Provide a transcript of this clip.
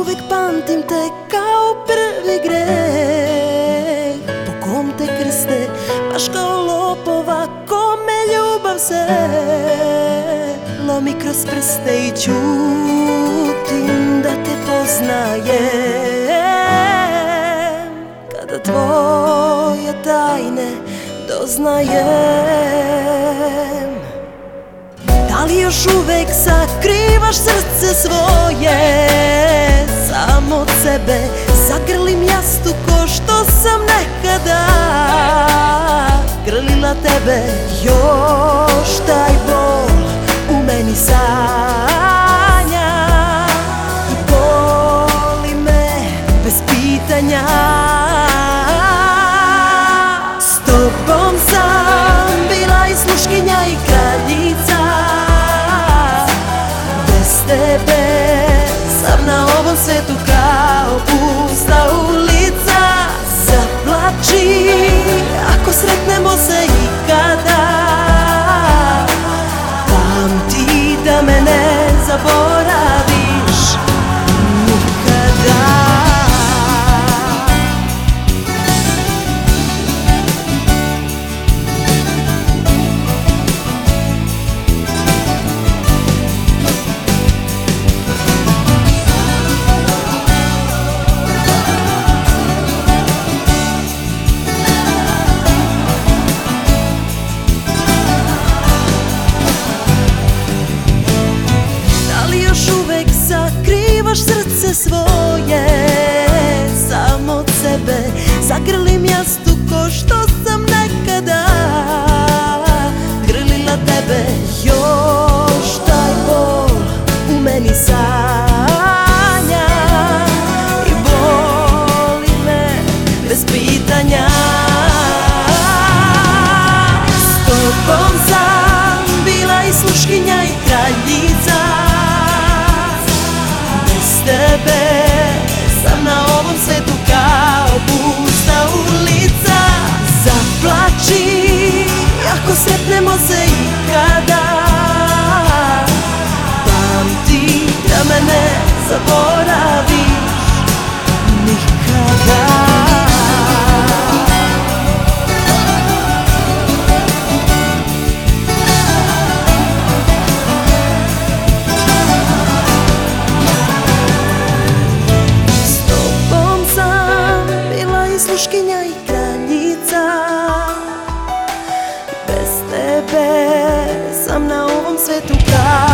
uvek pamtim te kao prvi greh po kom te krste, baš kao lopova kome ljubav se lomi kroz prste i ćutim da te poznajem kada tvoje tajne doznajem. Da li još uvek sakrivaš srce svoje sam od sebe? Zagrlim jastu ko što sam nekada grlila tebe. Još taj bol u meni sanja i boli me bez pitanja. S tobom sam bila i sluškinja i kraljica, tebe sam na ovom svetu kao pusta ulica. Zaplači ako sretnemo se ikada, pamti da me ne zaboraviš nikada. Sakrivaš srce svoje sam od sebe? Zagrlim jastu ko što sam nekada grlila tebe. Još taj bol u meni sanja i boli me bez pitanja. S tobom sam bila i sluškinja i kraljica, tebe sam na ovom svetu kao pusta ulica. Zaplači ako sretnemo se ikada, pamti da me ne zaboraviš nikada. Sluškinja i kraljica, bez tebe sam na ovom svetu kao